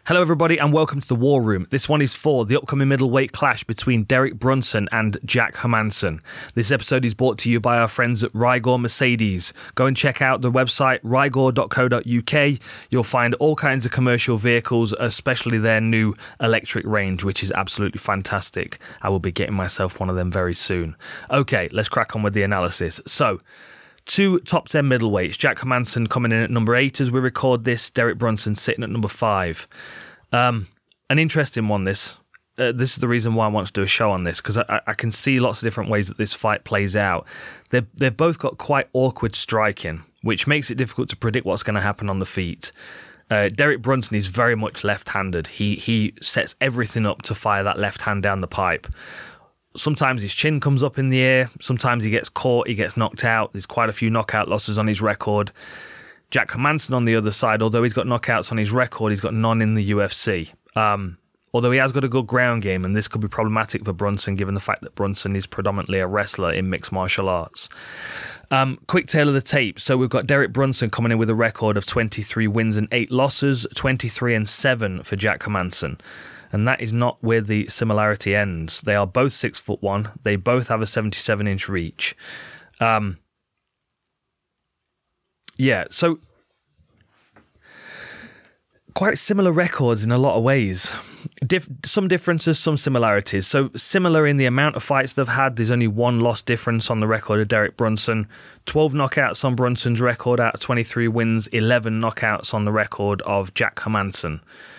Hello everybody and welcome to the War Room. This one is for the upcoming middleweight clash between Derek Brunson and Jack Hermansson. This episode is brought to you by our friends at Rigor Mercedes. Go and check out the website rigor.co.uk. You'll find all kinds of commercial vehicles, especially their new electric range, which is absolutely fantastic. I will be getting myself one of them very soon. Okay, let's crack on with the analysis. So, two top 10 middleweights. Jack Hermansson coming in at number 8 as we record this. Derek Brunson sitting at number 5. An interesting one, this. This is the reason why I want to do a show on this, because I can see lots of different ways that this fight plays out. They've both got quite awkward striking, which makes it difficult to predict what's going to happen on the feet. Derek Brunson is very much left-handed. He sets everything up to fire that left hand down the pipe. Sometimes his chin comes up in the air. Sometimes he gets caught. He gets knocked out. There's quite a few knockout losses on his record. Jack Hermansson on the other side, although he's got knockouts on his record, he's got none in the UFC. Although he has got a good ground game, and this could be problematic for Brunson, given the fact that Brunson is predominantly a wrestler in mixed martial arts. Quick tale of the tape. So we've got Derek Brunson coming in with a record of 23 wins and 8 losses, 23-7 for Jack Hermansson. And that is not where the similarity ends. They are both 6'1". They both have a 77-inch reach. So quite similar records in a lot of ways. Some differences, some similarities. So similar in the amount of fights they've had. There's only one loss difference on the record of Derek Brunson. 12 knockouts on Brunson's record out of 23 wins. 11 knockouts on the record of Jack Hermansson.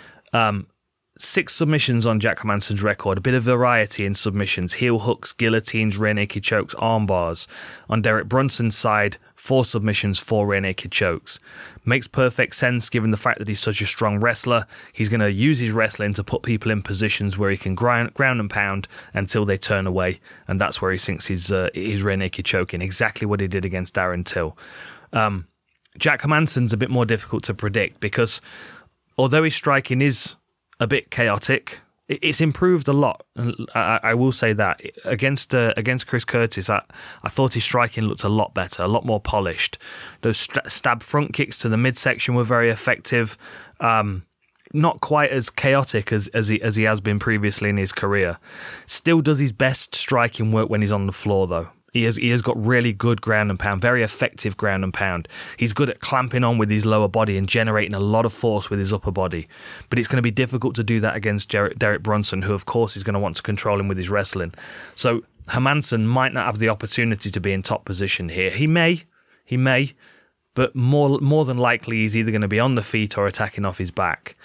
6 submissions on Jack Hermansson's record. A bit of variety in submissions. Heel hooks, guillotines, rear naked chokes, arm bars. On Derek Brunson's side, 4 submissions, 4 rear naked chokes. Makes perfect sense given the fact that he's such a strong wrestler. He's going to use his wrestling to put people in positions where he can ground and pound until they turn away. And that's where he sinks his rear naked choke in. Exactly what he did against Darren Till. Jack Hermansson's a bit more difficult to predict because although his striking is a bit chaotic, it's improved a lot. I will say that against Chris Curtis, I thought his striking looked a lot better, a lot more polished. Those stab front kicks to the midsection were very effective. Not quite as chaotic as he has been previously in his career. Still does his best striking work when he's on the floor, though. He has got really good ground and pound, very effective ground and pound. He's good at clamping on with his lower body and generating a lot of force with his upper body. But it's going to be difficult to do that against Derek Brunson, who of course is going to want to control him with his wrestling. So Hermansson might not have the opportunity to be in top position here. He may, but more than likely he's either going to be on the feet or attacking off his back.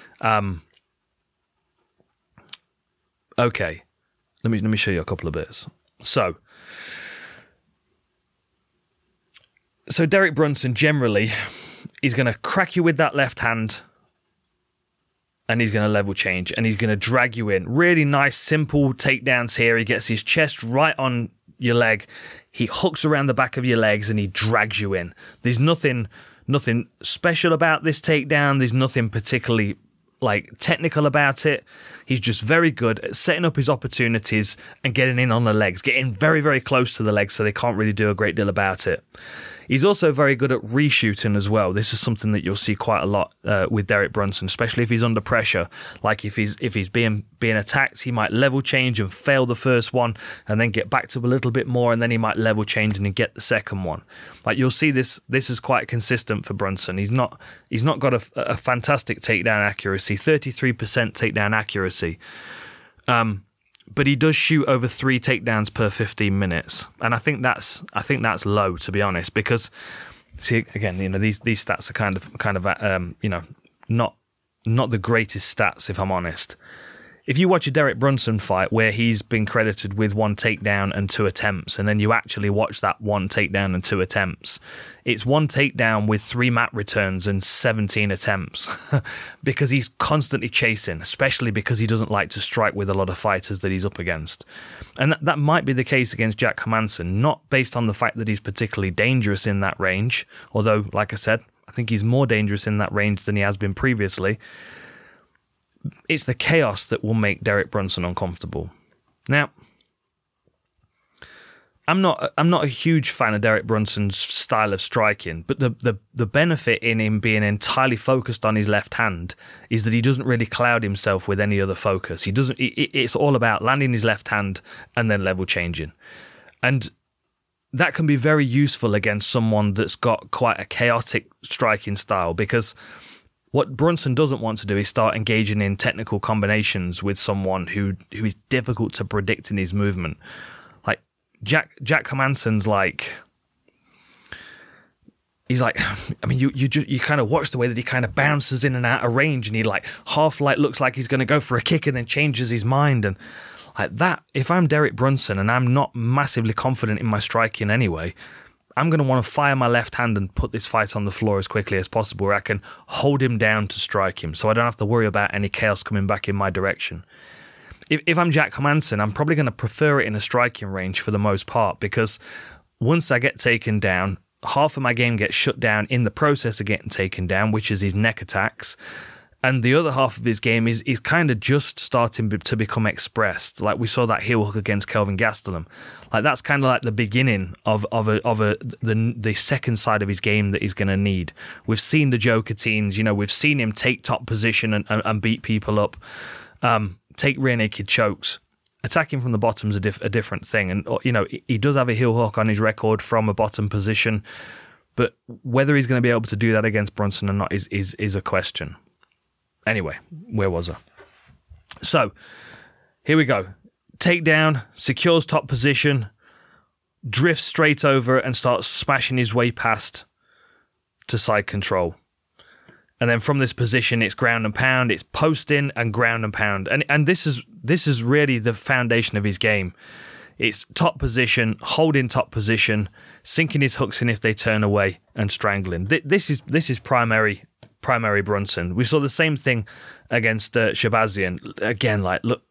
Okay, let me show you a couple of bits. So Derek Brunson generally is going to crack you with that left hand and he's going to level change and he's going to drag you in. Really nice, simple takedowns here. He gets his chest right on your leg. He hooks around the back of your legs and he drags you in. There's nothing special about this takedown. There's nothing particularly technical about it. He's just very good at setting up his opportunities and getting in on the legs, getting very, very close to the legs so they can't really do a great deal about it. He's also very good at reshooting as well. This is something that you'll see quite a lot with Derek Brunson, especially if he's under pressure. Like if he's being attacked, he might level change and fail the first one and then get back to a little bit more, and then he might level change and then get the second one. Like you'll see this is quite consistent for Brunson. He's not got a fantastic takedown accuracy, 33% takedown accuracy. But he does shoot over 3 takedowns per 15 minutes, and I think that's low, to be honest. Because see, again, these stats are kind of not the greatest stats, if I'm honest. If you watch a Derek Brunson fight where he's been credited with 1 takedown and 2 attempts, and then you actually watch that 1 takedown and 2 attempts, it's 1 takedown with 3 mat returns and 17 attempts because he's constantly chasing, especially because he doesn't like to strike with a lot of fighters that he's up against. And that might be the case against Jack Hermansson, not based on the fact that he's particularly dangerous in that range, although, like I said, I think he's more dangerous in that range than he has been previously. It's the chaos that will make Derek Brunson uncomfortable. Now, I'm not a huge fan of Derek Brunson's style of striking, but the benefit in him being entirely focused on his left hand is that he doesn't really cloud himself with any other focus. He doesn't. It's all about landing his left hand and then level changing, and that can be very useful against someone that's got quite a chaotic striking style, because what Brunson doesn't want to do is start engaging in technical combinations with someone who is difficult to predict in his movement. Like Jack Hermansson's he's like, I mean, you kind of watch the way that he kind of bounces in and out of range, and he looks like he's going to go for a kick and then changes his mind. And like that, if I'm Derek Brunson and I'm not massively confident in my striking anyway, I'm going to want to fire my left hand and put this fight on the floor as quickly as possible, where I can hold him down to strike him, so I don't have to worry about any chaos coming back in my direction. If I'm Jack Hermansson, I'm probably going to prefer it in a striking range for the most part, because once I get taken down, half of my game gets shut down in the process of getting taken down, which is his neck attacks, and the other half of his game is kind of just starting to become expressed. Like we saw that heel hook against Kelvin Gastelum. Like that's kind of like the beginning of the second side of his game that he's going to need. We've seen the Joker teams, we've seen him take top position and beat people up, take rear naked chokes. Attacking from the bottom is a different thing, and he does have a heel hook on his record from a bottom position, but whether he's going to be able to do that against Brunson or not is a question. Anyway, where was I? So, here we go. Takedown, secures top position, drifts straight over and starts smashing his way past to side control. And then from this position, it's ground and pound, it's posting and ground and pound. And this is really the foundation of his game. It's top position, holding top position, sinking his hooks in if they turn away, and strangling. This is primary Brunson. We saw the same thing against Shabazian. Again,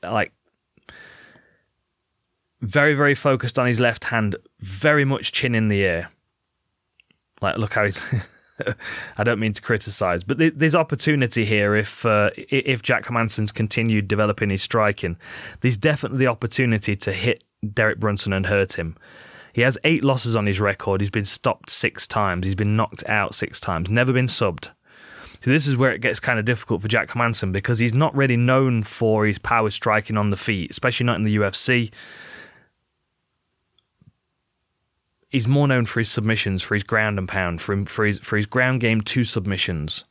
very, very focused on his left hand, very much chin in the air. Like, look how he's... I don't mean to criticise, but there's opportunity here if Jack Hermansson's continued developing his striking. There's definitely the opportunity to hit Derek Brunson and hurt him. He has 8 losses on his record. He's been stopped 6 times. He's been knocked out 6 times. Never been subbed. So this is where it gets kind of difficult for Jack Hermansson, because he's not really known for his power striking on the feet, especially not in the UFC. He's more known for his submissions, for his ground and pound, for his ground game 2 submissions.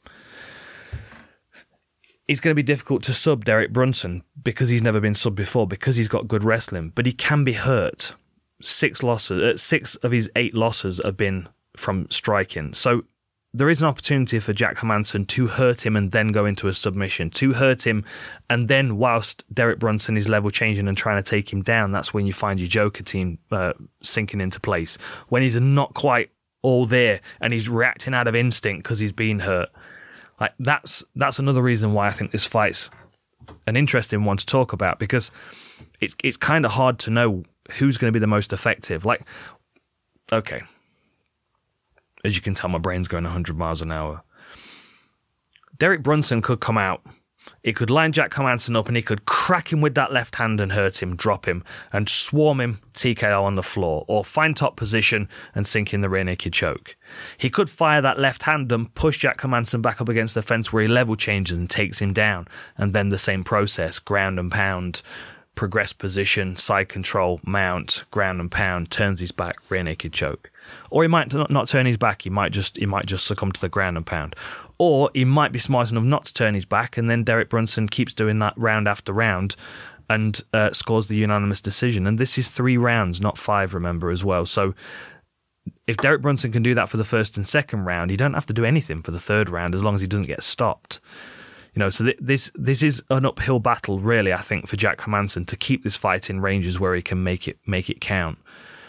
It's going to be difficult to sub Derek Brunson because he's never been subbed before, because he's got good wrestling, but he can be hurt. 6 of his 8 losses have been from striking. So there is an opportunity for Jack Hermansson to hurt him and then go into a submission, to hurt him, and then whilst Derek Brunson is level changing and trying to take him down, that's when you find your Joker team sinking into place. When he's not quite all there and he's reacting out of instinct because he's been hurt. Like that's another reason why I think this fight's an interesting one to talk about, because it's kind of hard to know who's going to be the most effective. Like, okay. As you can tell, my brain's going 100 miles an hour. Derek Brunson could come out. He could line Jack Hermansson up and he could crack him with that left hand and hurt him, drop him, and swarm him TKO on the floor, or find top position and sink in the rear naked choke. He could fire that left hand and push Jack Hermansson back up against the fence where he level changes and takes him down, and then the same process, ground and pound, progress position, side control, mount, ground and pound, turns his back, rear naked choke. Or he might not turn his back, he might just succumb to the ground and pound. Or he might be smart enough not to turn his back, and then Derek Brunson keeps doing that round after round and scores the unanimous decision. And this is 3 rounds, not 5, remember, as well. So if Derek Brunson can do that for the first and second round, he don't have to do anything for the third round as long as he doesn't get stopped. So this is an uphill battle, really, I think, for Jack Hermansson to keep this fight in ranges where he can make it count.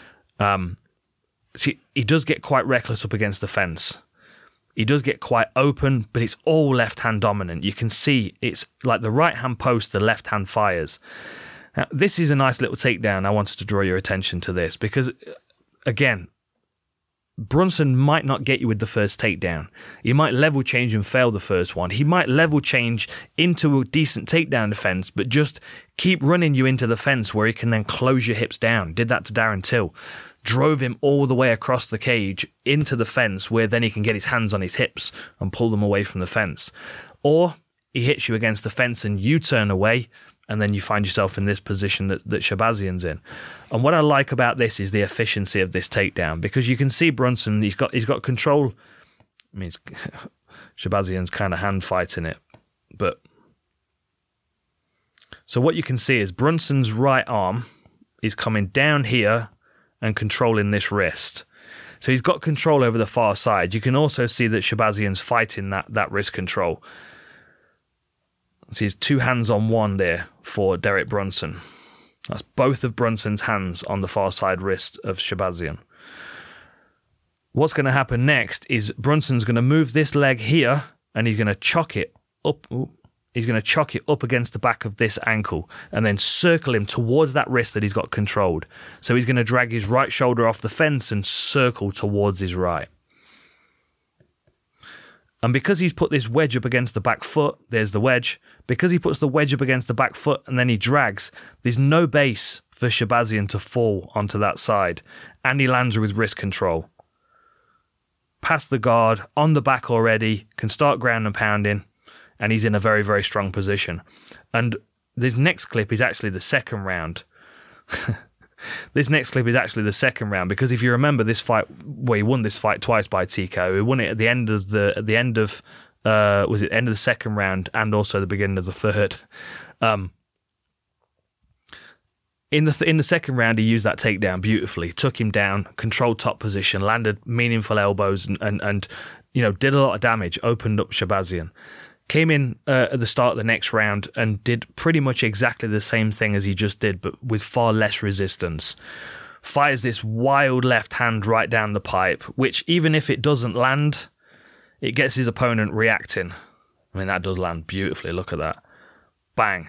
See, he does get quite reckless up against the fence. He does get quite open, but it's all left-hand dominant. You can see it's like the right-hand post, the left-hand fires. Now, this is a nice little takedown. I wanted to draw your attention to this because, again, Brunson might not get you with the first takedown. He might level change and fail the first one. He might level change into a decent takedown defense, but just keep running you into the fence where he can then close your hips down. Did that to Darren Till. Drove him all the way across the cage into the fence where then he can get his hands on his hips and pull them away from the fence. Or he hits you against the fence and you turn away, and then you find yourself in this position that Shahbazyan's in. And what I like about this is the efficiency of this takedown, because you can see Brunson, he's got control. I mean, Shahbazyan's kind of hand fighting it. But so what you can see is Brunson's right arm is coming down here and controlling this wrist. So he's got control over the far side. You can also see that Shahbazyan's fighting that wrist control. So he's 2 hands on 1 there for Derek Brunson. That's both of Brunson's hands on the far side wrist of Shahbazyan. What's going to happen next is Brunson's going to move this leg here and he's going to chock it up. He's going to chock it up against the back of this ankle and then circle him towards that wrist that he's got controlled. So he's going to drag his right shoulder off the fence and circle towards his right. And because he's put this wedge up against the back foot, there's the wedge. Because he puts the wedge up against the back foot and then he drags, there's no base for Shahbazyan to fall onto that side. And he lands with wrist control. Past the guard, on the back already, can start ground and pounding, and he's in a very, very strong position. And this next clip is actually the second round. This next clip is actually the second round, because if you remember this fight, well, he won this fight twice by TKO. He won it at the end of the end of the second round and also the beginning of the third. In the second round, he used that takedown beautifully, took him down, controlled top position, landed meaningful elbows, and did a lot of damage, opened up Shahbazyan. Came in at the start of the next round and did pretty much exactly the same thing as he just did, but with far less resistance. Fires this wild left hand right down the pipe, which even if it doesn't land, it gets his opponent reacting. I mean, that does land beautifully. Look at that. Bang.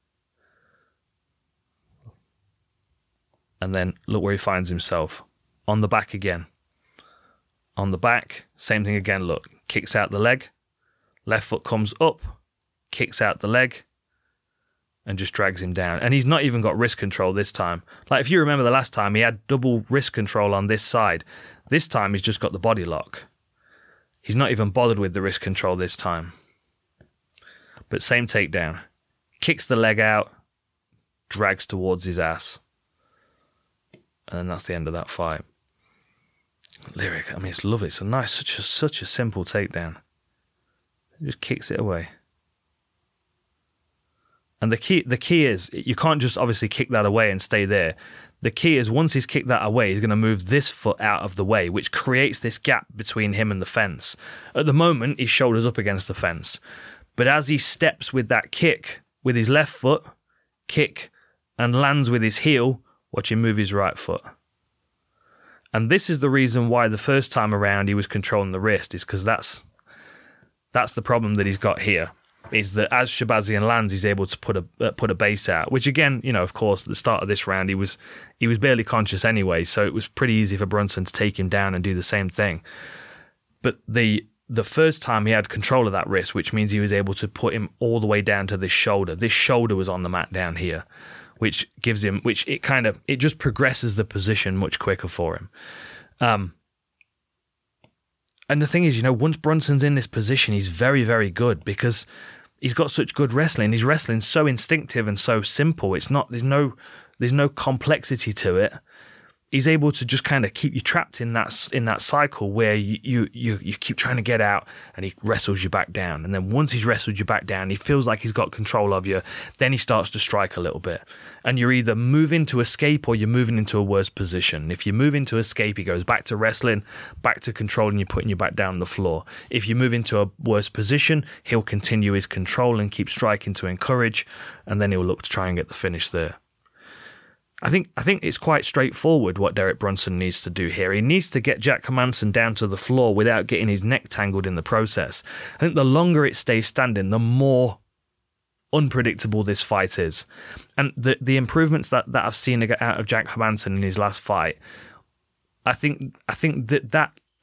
And then look where he finds himself. On the back again. On the back, same thing again, look. Kicks out the leg. Left foot comes up, kicks out the leg, and just drags him down. And he's not even got wrist control this time. Like, if you remember the last time, he had double wrist control on this side. This time, he's just got the body lock. He's not even bothered with the wrist control this time. But same takedown. Kicks the leg out, drags towards his ass. And then that's the end of that fight. Lyric, I mean, it's lovely. It's a nice, such a simple takedown. Just kicks it away. And the key is, you can't just obviously kick that away and stay there. The key is, once he's kicked that away, he's going to move this foot out of the way, which creates this gap between him and the fence. At the moment, his shoulder's up against the fence. But as he steps with that kick, with his left foot, kick, and lands with his heel, watch him move his right foot. And this is the reason why the first time around he was controlling the wrist, is because that's the problem that he's got here, is that as Shahbazyan lands, he's able to put a base out, which again, of course, at the start of this round, he was barely conscious anyway, so it was pretty easy for Brunson to take him down and do the same thing. But the first time he had control of that wrist, which means he was able to put him all the way down to this shoulder. This shoulder was on the mat down here, which gives him, it just progresses the position much quicker for him. And the thing is, once Brunson's in this position, he's very, very good, because he's got such good wrestling. His wrestling's so instinctive and so simple. It's not, there's no complexity to it. He's able to just kind of keep you trapped in that cycle where you keep trying to get out, and he wrestles you back down. And then once he's wrestled you back down, he feels like he's got control of you. Then he starts to strike a little bit. And you're either moving to escape or you're moving into a worse position. If you move into escape, he goes back to wrestling, back to controlling you, putting you back down on the floor. If you move into a worse position, he'll continue his control and keep striking to encourage, and then he'll look to try and get the finish there. I think it's quite straightforward what Derek Brunson needs to do here. He needs to get Jack Hermansson down to the floor without getting his neck tangled in the process. I think the longer it stays standing, the more unpredictable this fight is. And the improvements that I've seen out of Jack Hermansson in his last fight, I think that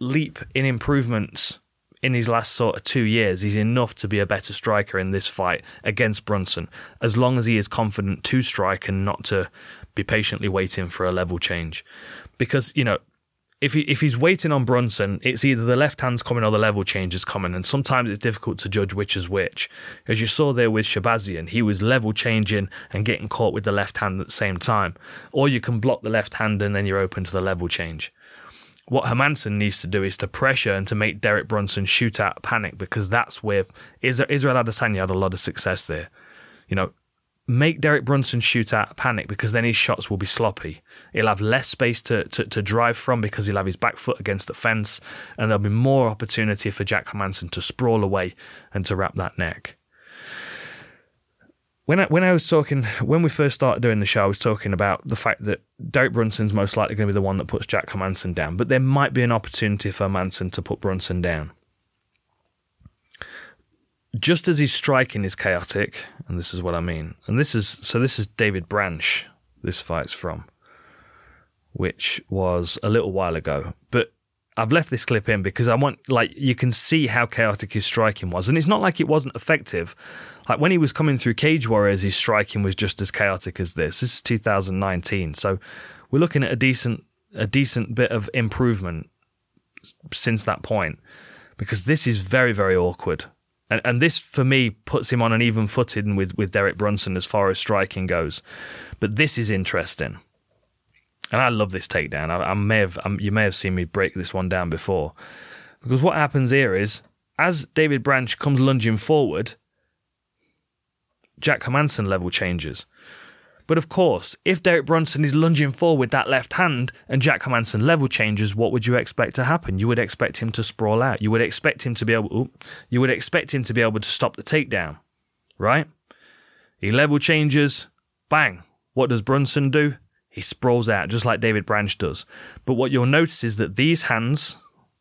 leap in improvements in his last sort of 2 years is enough to be a better striker in this fight against Brunson, as long as he is confident to strike and not to be patiently waiting for a level change. Because, you know, if he's waiting on Brunson, it's either the left hand's coming or the level change is coming, and sometimes it's difficult to judge which is which. As you saw there with Shahbazian, he was level changing and getting caught with the left hand at the same time. Or you can block the left hand and then you're open to the level change. What Hermansson needs to do is to pressure and to make Derek Brunson shoot out panic, because that's where Israel Adesanya had a lot of success there. You know, make Derek Brunson shoot out panic, because then his shots will be sloppy. He'll have less space to drive from, because he'll have his back foot against the fence, and there'll be more opportunity for Jack Hermansson to sprawl away and to wrap that neck. When we first started doing the show, I was talking about the fact that Derek Brunson's most likely going to be the one that puts Jack Hermansson down, but there might be an opportunity for Hermansson to put Brunson down. Just as his striking is chaotic, and this is what I mean, and this is David Branch, this fight's from, which was a little while ago, but I've left this clip in because I want, like, you can see how chaotic his striking was, and it's not like it wasn't effective. Like, when he was coming through Cage Warriors, his striking was just as chaotic as this. This is 2019, so we're looking at a decent bit of improvement since that point, because this is very, very awkward. And this, for me, puts him on an even footing with Derek Brunson as far as striking goes. But this is interesting. And I love this takedown. You may have seen me break this one down before. Because what happens here is, as David Branch comes lunging forward, Jack Hermansson level changes. But of course, if Derek Brunson is lunging forward with that left hand and Jack Hermansson level changes, what would you expect to happen? You would expect him to sprawl out. You would expect him to be able to stop the takedown, right? He level changes, bang. What does Brunson do? He sprawls out, just like David Branch does. But what you'll notice is that these hands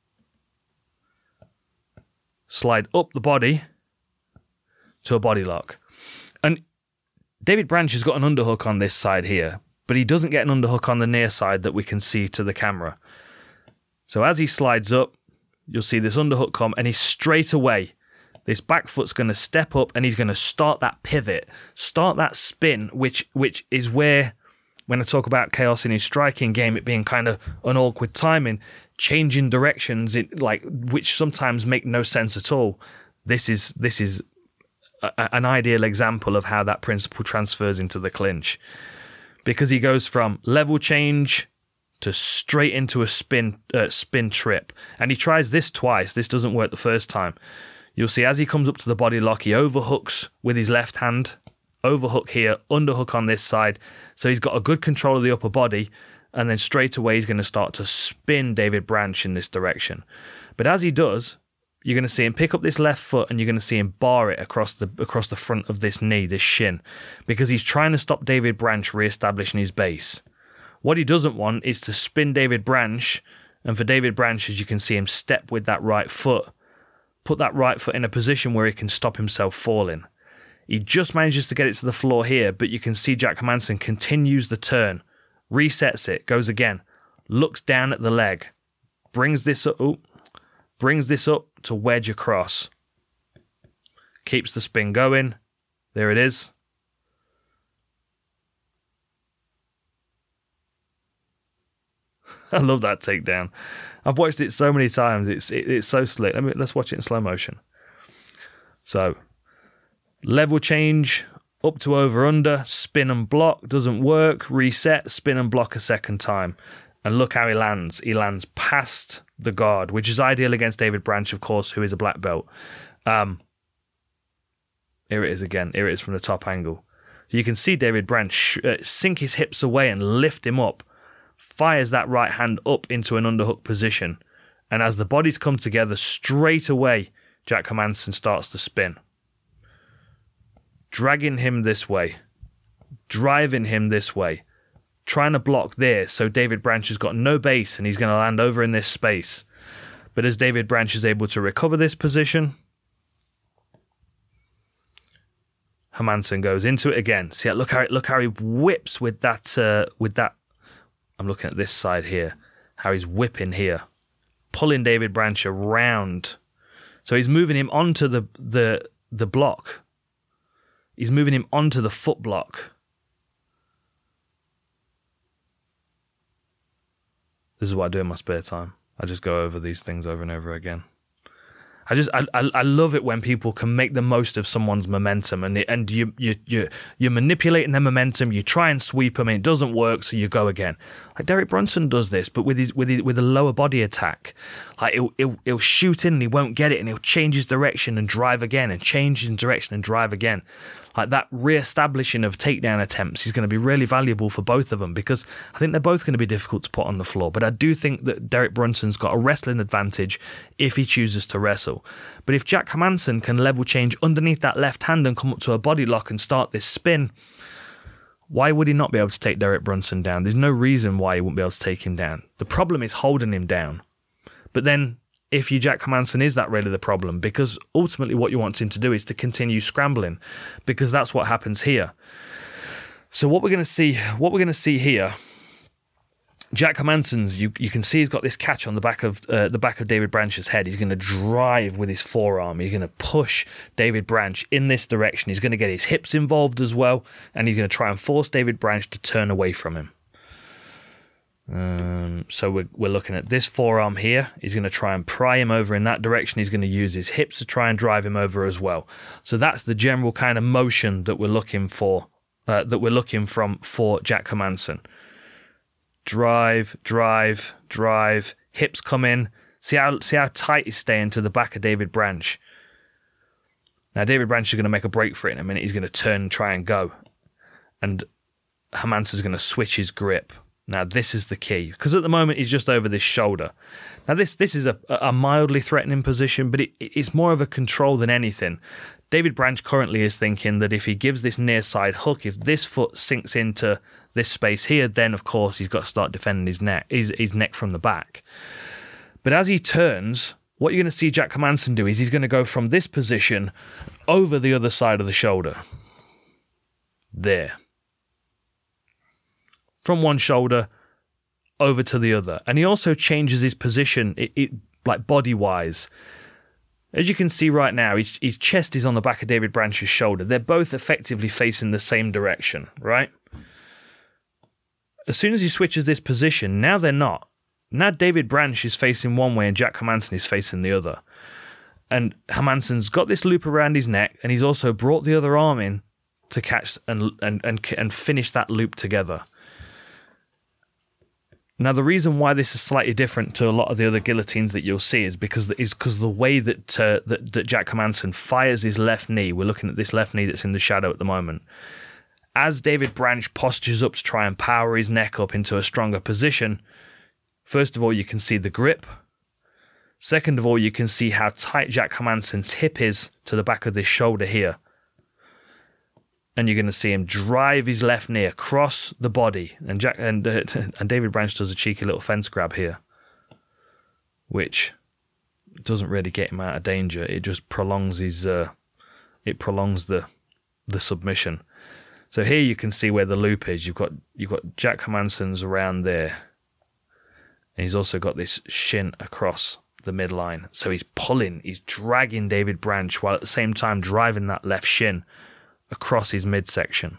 slide up the body to a body lock. And David Branch has got an underhook on this side here, but he doesn't get an underhook on the near side that we can see to the camera. So as he slides up, you'll see this underhook come, and he's straight away, this back foot's going to step up, and he's going to start that pivot, start that spin, which is where, when I talk about chaos in his striking game, it being kind of an awkward timing, changing directions, which sometimes make no sense at all. This is an ideal example of how that principle transfers into the clinch, because he goes from level change to straight into a spin trip, and he tries this twice. This doesn't work the first time. You'll see as he comes up to the body lock, he overhooks with his left hand, overhook here, underhook on this side, so he's got a good control of the upper body, and then straight away he's going to start to spin David Branch in this direction. But as he does, you're going to see him pick up this left foot, and you're going to see him bar it across the front of this knee, this shin, because he's trying to stop David Branch re-establishing his base. What he doesn't want is to spin David Branch, and for David Branch, as you can see him step with that right foot, put that right foot in a position where he can stop himself falling. He just manages to get it to the floor here, but you can see Jack Hermansson continues the turn, resets it, goes again, looks down at the leg, brings this up to wedge across. Keeps the spin going. There it is. I love that takedown. I've watched it so many times. It's so slick. Let's watch it in slow motion. So, level change, up to over under, spin and block, doesn't work, reset, spin and block a second time. And look how he lands. He lands past the guard, which is ideal against David Branch, of course, who is a black belt. Here it is again. Here it is from the top angle. So you can see David Branch sink his hips away and lift him up, fires that right hand up into an underhook position. And as the bodies come together, straight away, Jack Hermansson starts to spin. Dragging him this way. Driving him this way. Trying to block there, so David Branch has got no base and he's going to land over in this space. But as David Branch is able to recover this position, Hermansson goes into it again. See, look how he whips with that. I'm looking at this side here. How he's whipping here. pulling David Branch around. So he's moving him onto the block. He's moving him onto the foot block. This is what I do in my spare time. I just go over these things over and over again. I love it when people can make the most of someone's momentum, and you're manipulating their momentum. You try and sweep them, and it doesn't work, so you go again. Like Derek Brunson does this, but with a lower body attack. Like he'll shoot in and he won't get it, and he'll change his direction and drive again, and change his direction and drive again. Like that re-establishing of takedown attempts is going to be really valuable for both of them, because I think they're both going to be difficult to put on the floor. But I do think that Derek Brunson's got a wrestling advantage if he chooses to wrestle. But if Jack Hermansson can level change underneath that left hand and come up to a body lock and start this spin, why would he not be able to take Derek Brunson down? There's no reason why he wouldn't be able to take him down. The problem is holding him down. But then if you Jack Hermansson, is that really the problem? Because ultimately what you want him to do is to continue scrambling, because that's what happens here. So what we're going to see here, Jack Hermansson's, you can see he's got this catch on the back of David Branch's head. He's going to drive with his forearm. He's going to push David Branch in this direction. He's going to get his hips involved as well, and he's going to try and force David Branch to turn away from him. So we're looking at this forearm here. He's going to try and pry him over in that direction. He's going to use his hips to try and drive him over as well. So that's the general kind of motion that we're looking for, for Jack Hermansson. Drive, drive, drive. Hips come in. See how tight he's staying to the back of David Branch. Now David Branch is going to make a break for it in a minute. He's going to turn and try and go, and Hermansson's going to switch his grip. Now, this is the key, because at the moment he's just over this shoulder. Now, this is a mildly threatening position, but it's more of a control than anything. David Branch currently is thinking that if he gives this near side hook, if this foot sinks into this space here, then, of course, he's got to start defending his neck from the back. But as he turns, what you're going to see Jack Hermansson do is he's going to go from this position over the other side of the shoulder. There. From one shoulder over to the other. And he also changes his position, like body-wise. As you can see right now, his chest is on the back of David Branch's shoulder. They're both effectively facing the same direction, right? As soon as he switches this position, now they're not. Now David Branch is facing one way and Jack Hermansson is facing the other. And Hermansson's got this loop around his neck, and he's also brought the other arm in to catch and finish that loop together. Now, the reason why this is slightly different to a lot of the other guillotines that you'll see is because the way that Jack Hermansson fires his left knee. We're looking at this left knee that's in the shadow at the moment. As David Branch postures up to try and power his neck up into a stronger position, first of all, you can see the grip. Second of all, you can see how tight Jack Hermansson's hip is to the back of this shoulder here. And you're going to see him drive his left knee across the body, and David Branch does a cheeky little fence grab here, which doesn't really get him out of danger. It just prolongs the submission. So here you can see where the loop is. You've got Jack Hermansson's around there, and he's also got this shin across the midline. So he's dragging David Branch while at the same time driving that left shin across his midsection.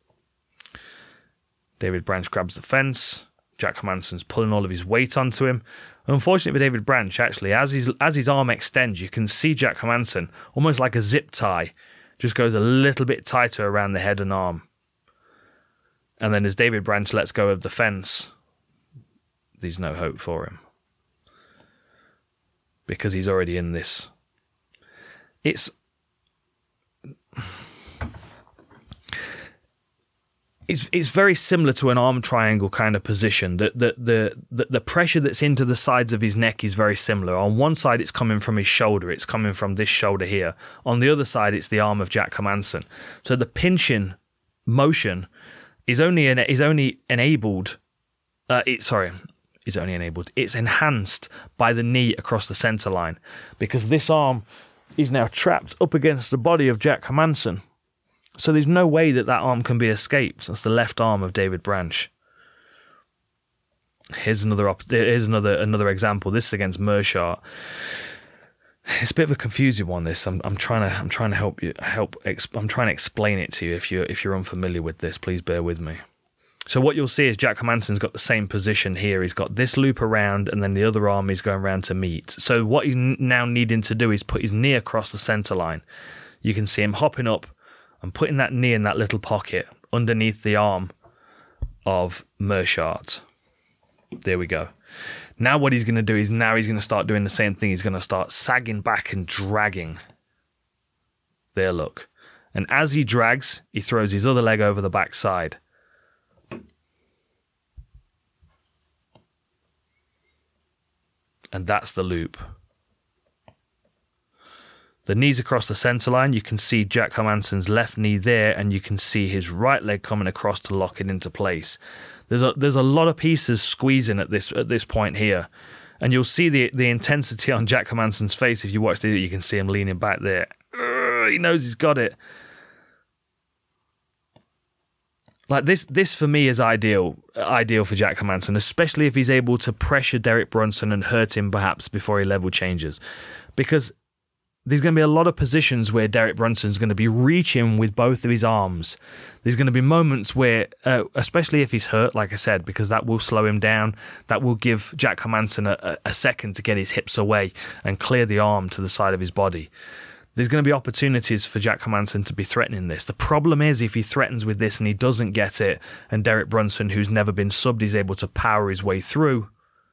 David Branch grabs the fence. Jack Hermansson's pulling all of his weight onto him. Unfortunately for David Branch, actually, as his arm extends, you can see Jack Hermansson, almost like a zip tie, just goes a little bit tighter around the head and arm. And then as David Branch lets go of the fence, there's no hope for him, because he's already in this. It's very similar to an arm triangle kind of position. The pressure that's into the sides of his neck is very similar. On one side, it's coming from his shoulder. It's coming from this shoulder here. On the other side, it's the arm of Jack Hermansson. So the pinching motion is only enabled. It's enhanced by the knee across the center line, because this arm is now trapped up against the body of Jack Hermansson. So there's no way that arm can be escaped. That's the left arm of David Branch. Here's another example. This is against Meerschaert. It's a bit of a confusing one. This I'm trying to help you. I'm trying to explain it to you. If you're unfamiliar with this, please bear with me. So what you'll see is Jack Hermansson's got the same position here. He's got this loop around, and then the other arm is going around to meet. So what he's now needing to do is put his knee across the center line. You can see him hopping up and putting that knee in that little pocket underneath the arm of Meerschaert. There we go. Now what he's going to do is he's going to start doing the same thing. He's going to start sagging back and dragging. There, look. And as he drags, he throws his other leg over the backside. And that's the loop. The knees across the centre line. You can see Jack Hermansson's left knee there, and you can see his right leg coming across to lock it into place. There's a lot of pieces squeezing at this point here, and you'll see the intensity on Jack Hermansson's face if you watch the. You can see him leaning back there. He knows he's got it. Like this for me is ideal for Jack Hermansson, especially if he's able to pressure Derek Brunson and hurt him perhaps before he level changes, because there's going to be a lot of positions where Derek Brunson's going to be reaching with both of his arms. There's going to be moments where, especially if he's hurt, like I said, because that will slow him down, that will give Jack Hermansson a second to get his hips away and clear the arm to the side of his body. There's going to be opportunities for Jack Hermansson to be threatening this. The problem is if he threatens with this and he doesn't get it, and Derek Brunson, who's never been subbed, is able to power his way through,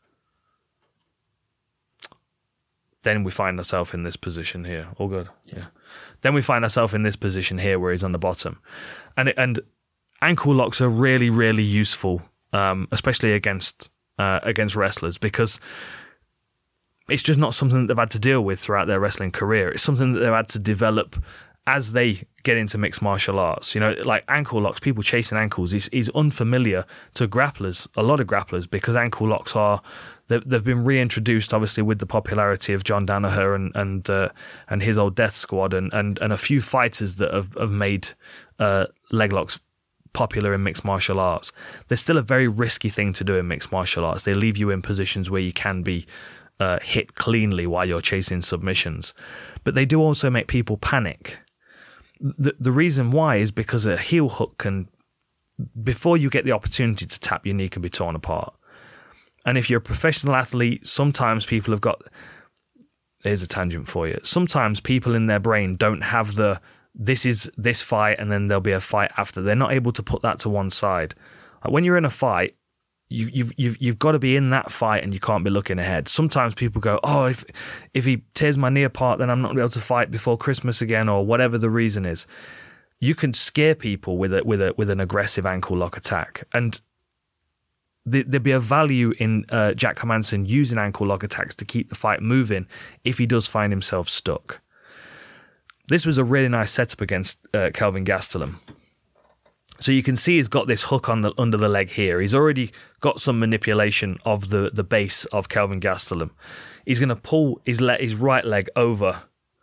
then we find ourselves in this position here. All good. Yeah. Then we find ourselves in this position here where he's on the bottom. And ankle locks are really, really useful, especially against wrestlers, because it's just not something that they've had to deal with throughout their wrestling career. It's something that they've had to develop as they get into mixed martial arts. You know, like ankle locks, people chasing ankles is unfamiliar to grapplers, a lot of grapplers, because ankle locks they've been reintroduced, obviously, with the popularity of John Danaher and his old Death Squad and a few fighters that have made leg locks popular in mixed martial arts. They're still a very risky thing to do in mixed martial arts. They leave you in positions where you can be hit cleanly while you're chasing submissions. But they do also make people panic. The reason why is because a heel hook can, before you get the opportunity to tap, your knee can be torn apart. And if you're a professional athlete, sometimes people have got... Here's a tangent for you. Sometimes people in their brain don't have this is this fight and then there'll be a fight after. They're not able to put that to one side. Like when you're in a fight, you've got to be in that fight and you can't be looking ahead. Sometimes people go, oh, if he tears my knee apart, then I'm not going to be able to fight before Christmas again, or whatever the reason is. You can scare people with an aggressive ankle lock attack, and there'd be a value in Jack Hermansson using ankle lock attacks to keep the fight moving if he does find himself stuck. This was a really nice setup against Kelvin Gastelum. So you can see he's got this hook under the leg here. He's already got some manipulation of the base of Kelvin Gastelum. He's going to pull his right leg over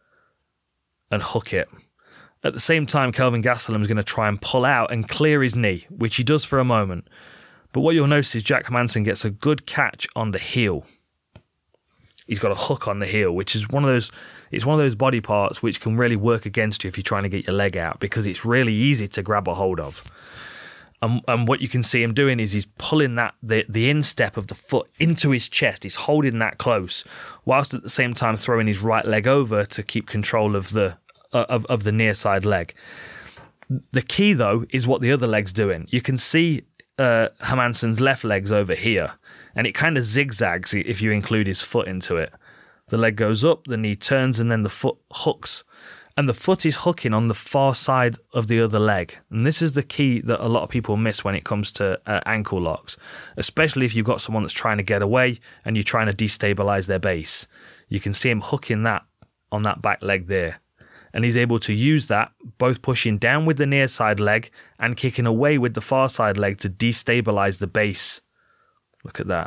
and hook it. At the same time, Kelvin Gastelum is going to try and pull out and clear his knee, which he does for a moment. But what you'll notice is Jack Hermansson gets a good catch on the heel. He's got a hook on the heel, which is one of those body parts which can really work against you if you're trying to get your leg out, because it's really easy to grab a hold of. And what you can see him doing is he's pulling the instep of the foot into his chest. He's holding that close, whilst at the same time throwing his right leg over to keep control of the near side leg. The key, though, is what the other leg's doing. You can see Hermansson's left leg's over here, and it kind of zigzags if you include his foot into it. The leg goes up, the knee turns, and then the foot hooks. And the foot is hooking on the far side of the other leg. And this is the key that a lot of people miss when it comes to ankle locks, especially if you've got someone that's trying to get away and you're trying to destabilize their base. You can see him hooking that on that back leg there. And he's able to use that, both pushing down with the near side leg and kicking away with the far side leg to destabilize the base. Look at that.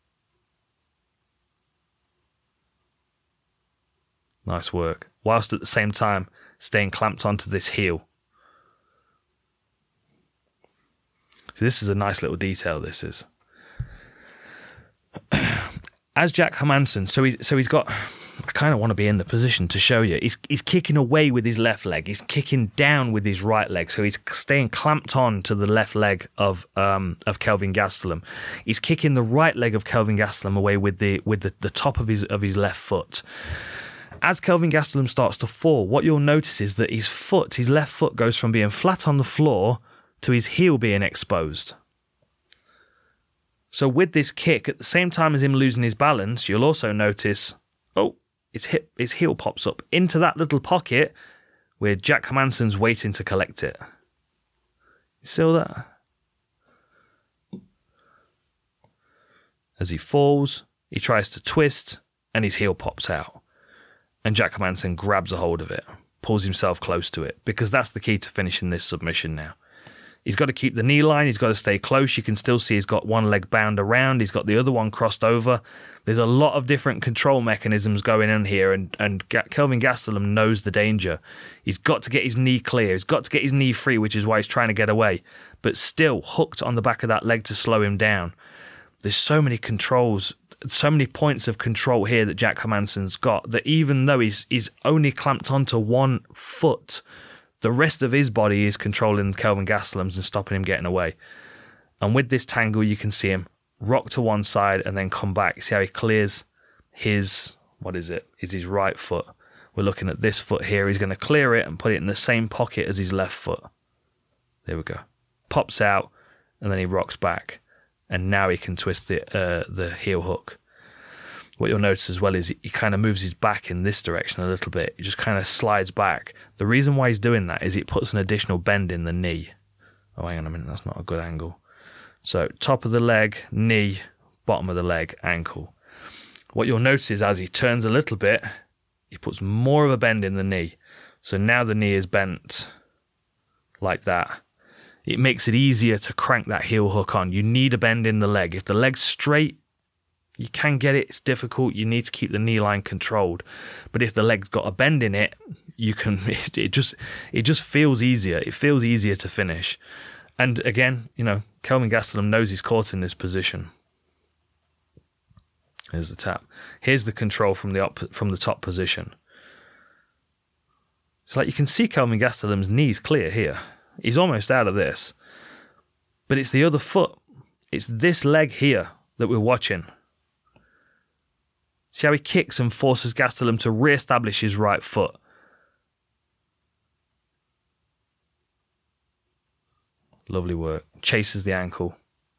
Nice work. Whilst at the same time staying clamped onto this heel. So this is a nice little detail, this is. As Jack Hermansson, so he's got. I kind of want to be in the position to show you. He's kicking away with his left leg. He's kicking down with his right leg. So he's staying clamped on to the left leg of Kelvin Gastelum. He's kicking the right leg of Kelvin Gastelum away with the top of his left foot. As Kelvin Gastelum starts to fall, what you'll notice is that his left foot goes from being flat on the floor to his heel being exposed. So with this kick, at the same time as him losing his balance, you'll also notice, his heel pops up into that little pocket where Jack Hermansson's waiting to collect it. You see all that? As he falls, he tries to twist, and his heel pops out. And Jack Hermansson grabs a hold of it, pulls himself close to it, because that's the key to finishing this submission now. He's got to keep the knee line. He's got to stay close. You can still see he's got one leg bound around. He's got the other one crossed over. There's a lot of different control mechanisms going on here, and Kelvin Gastelum knows the danger. He's got to get his knee clear. He's got to get his knee free, which is why he's trying to get away, but still hooked on the back of that leg to slow him down. There's so many controls, so many points of control here that Jack Hermansson's got, that even though he's only clamped onto one foot, the rest of his body is controlling Kelvin Gastelum's and stopping him getting away. And with this tangle, you can see him rock to one side and then come back. See how he clears his, is his right foot. We're looking at this foot here. He's going to clear it and put it in the same pocket as his left foot. There we go. Pops out, and then he rocks back. And now he can twist the heel hook. What you'll notice as well is he kind of moves his back in this direction a little bit. He just kind of slides back. The reason why he's doing that is it puts an additional bend in the knee. Oh, hang on a minute. That's not a good angle. So top of the leg, knee, bottom of the leg, ankle. What you'll notice is as he turns a little bit, he puts more of a bend in the knee. So now the knee is bent like that. It makes it easier to crank that heel hook on. You need a bend in the leg. If the leg's straight, you can get it. It's difficult. You need to keep the knee line controlled. But if the leg's got a bend in it, you can. It just feels easier. It feels easier to finish. And again, Kelvin Gastelum knows he's caught in this position. Here's the tap. Here's the control from the top position. It's like you can see Kelvin Gastelum's knees clear here. He's almost out of this. But it's the other foot. It's this leg here that we're watching. See how he kicks and forces Gastelum to re-establish his right foot. Lovely work. Chases the ankle.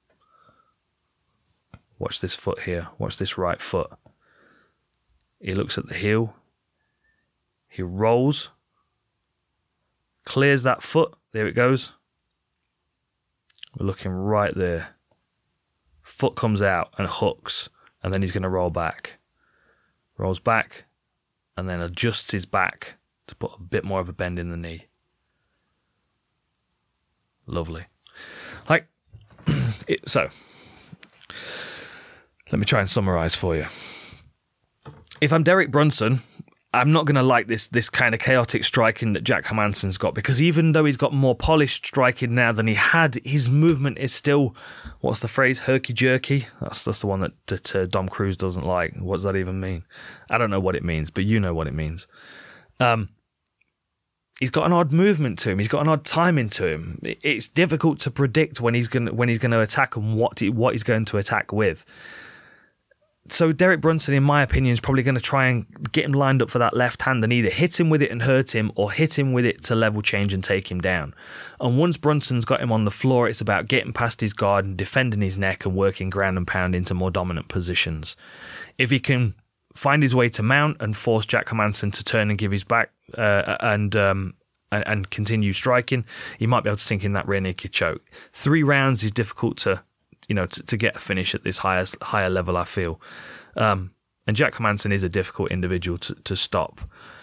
Watch this foot here. Watch this right foot. He looks at the heel. He rolls. Clears that foot. There it goes. We're looking right there. Foot comes out and hooks. And then he's going to roll back. Rolls back. And then adjusts his back to put a bit more of a bend in the knee. Lovely. So, let me try and summarize for you. If I'm Derek Brunson, I'm not going to like this kind of chaotic striking that Jack Hermansson's got, because even though he's got more polished striking now than he had, his movement is still, what's the phrase, herky-jerky? That's the one that Dom Cruise doesn't like. What does that even mean? I don't know what it means, but you know what it means. He's got an odd movement to him. He's got an odd timing to him. It's difficult to predict when he's going to attack and what he's going to attack with. So Derek Brunson, in my opinion, is probably going to try and get him lined up for that left hand and either hit him with it and hurt him, or hit him with it to level change and take him down. And once Brunson's got him on the floor, it's about getting past his guard and defending his neck and working ground and pound into more dominant positions. If he can find his way to mount and force Jack Hermansson to turn and give his back and continue striking, he might be able to sink in that rear naked choke. 3 rounds is difficult to get a finish at this higher level, I feel. And Jack Hermansson is a difficult individual to stop.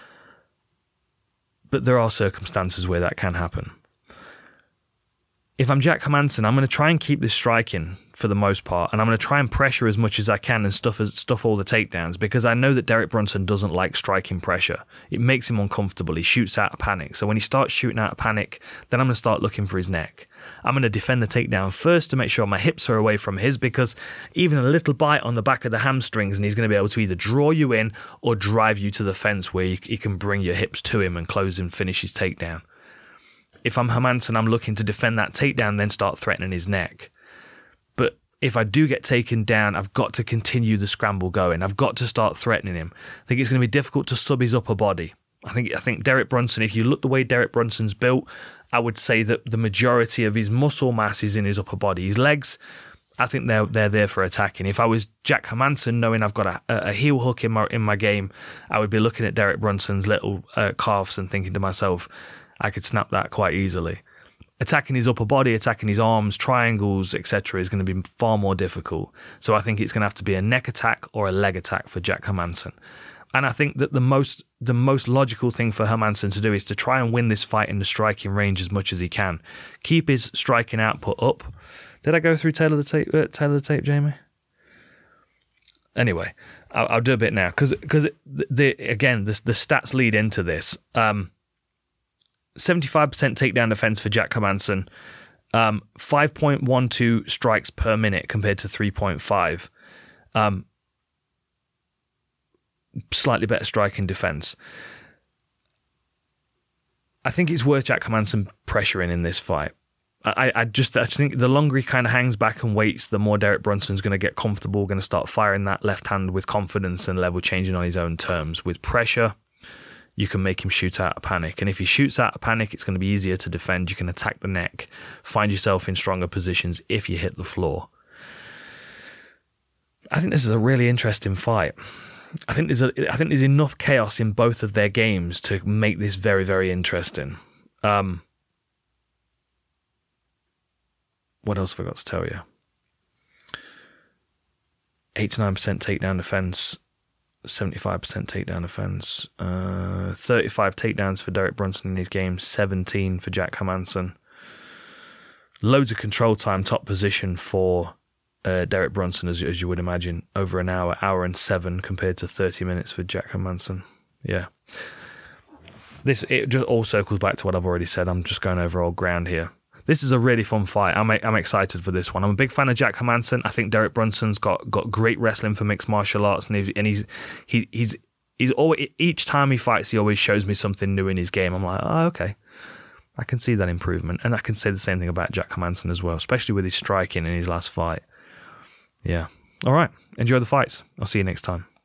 But there are circumstances where that can happen. If I'm Jack Hermansson, I'm going to try and keep this striking for the most part, and I'm going to try and pressure as much as I can and stuff all the takedowns, because I know that Derek Brunson doesn't like striking pressure. It makes him uncomfortable. He shoots out of panic. So when he starts shooting out of panic, then I'm going to start looking for his neck. I'm going to defend the takedown first to make sure my hips are away from his, because even a little bite on the back of the hamstrings and he's going to be able to either draw you in or drive you to the fence where he can bring your hips to him and close and finish his takedown. If I'm Hermansson, I'm looking to defend that takedown, then start threatening his neck. But if I do get taken down, I've got to continue the scramble going. I've got to start threatening him. I think it's going to be difficult to sub his upper body. I think Derek Brunson, if you look the way Derek Brunson's built, I would say that the majority of his muscle mass is in his upper body. His legs, I think they're there for attacking. If I was Jack Hermansson, knowing I've got a heel hook in my game, I would be looking at Derek Brunson's little calves and thinking to myself, I could snap that quite easily. Attacking his upper body, attacking his arms, triangles, etc. is going to be far more difficult. So I think it's going to have to be a neck attack or a leg attack for Jack Hermansson. And I think that the most logical thing for Hermansson to do is to try and win this fight in the striking range as much as he can. Keep his striking output up. Did I go through tail of the tape, Jamie? Anyway, I'll do a bit now because the stats lead into this. 75% takedown defense for Jack Hermansson, 5.12 strikes per minute compared to 3.5. Slightly better striking defense. I think it's worth Jack Hermansson pressuring in this fight. I just think the longer he kind of hangs back and waits, the more Derek Brunson's going to get comfortable, going to start firing that left hand with confidence and level changing on his own terms. With pressure, you can make him shoot out of panic. And if he shoots out of panic, it's going to be easier to defend. You can attack the neck, find yourself in stronger positions if you hit the floor. I think this is a really interesting fight. I think there's enough chaos in both of their games to make this very, very interesting. What else have I got to tell you? 89% takedown defense, 75% takedown defense, 35 takedowns for Derek Brunson in his game, 17 for Jack Hermansson. Loads of control time, top position for Derek Brunson, as you would imagine, over an hour and 7 compared to 30 minutes for Jack Hermansson. Yeah. It just all circles back to what I've already said. I'm just going over old ground here. This is a really fun fight. I'm excited for this one. I'm a big fan of Jack Hermansson. I think Derek Brunson's got great wrestling for mixed martial arts, and he's always, each time he fights, he always shows me something new in his game. I'm like, oh, okay, I can see that improvement, and I can say the same thing about Jack Hermansson as well, especially with his striking in his last fight. Yeah. All right. Enjoy the fights. I'll see you next time.